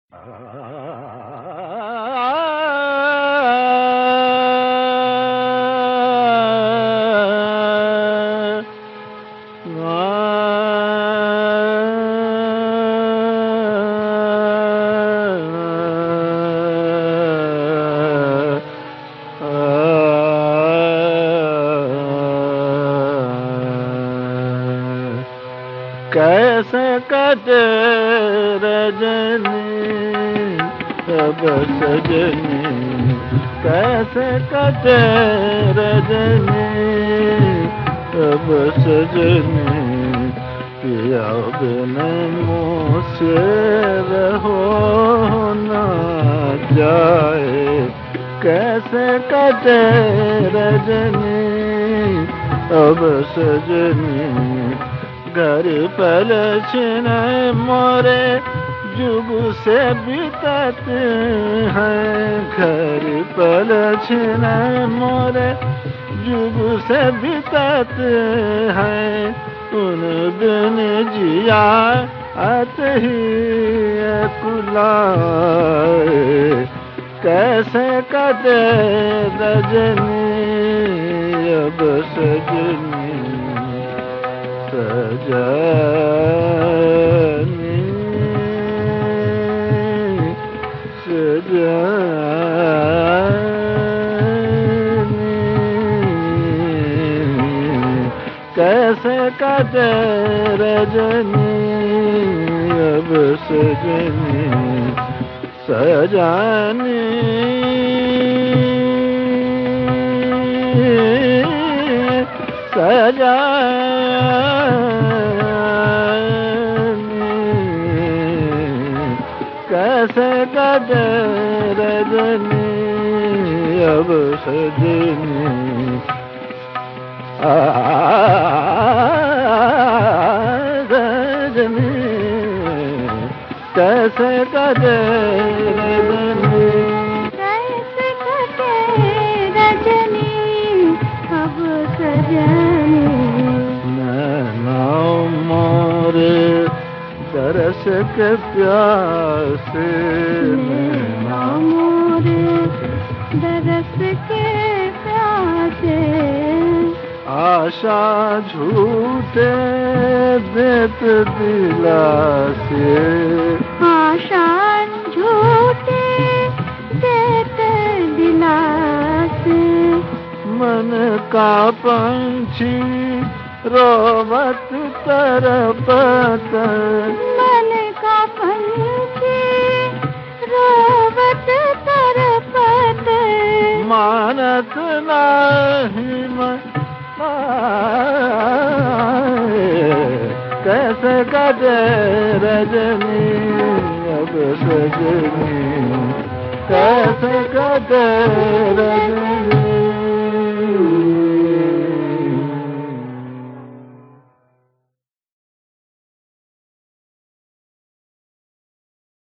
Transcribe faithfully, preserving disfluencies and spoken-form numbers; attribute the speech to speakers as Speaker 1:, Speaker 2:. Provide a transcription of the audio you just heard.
Speaker 1: कैसे कटे रजनी अब सजनी, कैसे कटे रजनी अब सजनी, पिया बिन मुझसे रहो न जाए। कैसे कटे रजनी अब सजनी, घर पल छिन मोरे जुग से बीतत हैं। घर पल छिन मोरे जुग से बीतत हैं। उन बिन जिया अत ही कुलाए। कैसे कटे रजनी अब सजनी, सजनी सजनी, कैसे कटे रजनी अब सजनी, सजनी सजनी, कैसे कटे रजनी अब सजनी। आ रजनी कैसे कटे रजनी,
Speaker 2: कैसे कटे रजनी अब सजनी।
Speaker 1: नैना मोरे तरस के प्यासे,
Speaker 2: नैना मोरे तरस के प्यासे।
Speaker 1: आशा झूठे देत दिलासे,
Speaker 2: आशा झूठे देत दिलासे।
Speaker 1: मन का पंछी रोवत तरपत,
Speaker 2: मन का पंछी रोवत तरपत।
Speaker 1: मानत नहीं मन, कैसे कटे रजनी अब सजनी, कैसे कटे रजनी।